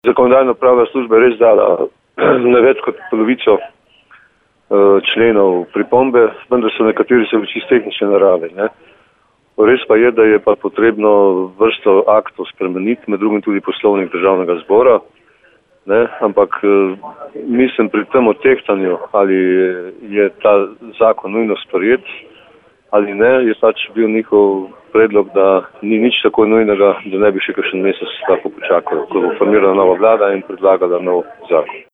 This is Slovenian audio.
Zakonodajno-pravna služba je res dala na več kot polovico členov pripombe, vendar so nekateri čisto tehnične narave. Ne. Res pa je, da je pa potrebno vrsto aktov spremeniti, med drugim tudi Poslovnik Državnega zbora, ne. Ampak mislim pri tem odtehtanju, ali je ta zakon nujno sprejet ali ne, je pač bil njihov predlog, da ni nič tako nujnega, da ne bi še kakšen mesec lahko počakali, ko bo formirana nova vlada in predlagala nov zakon.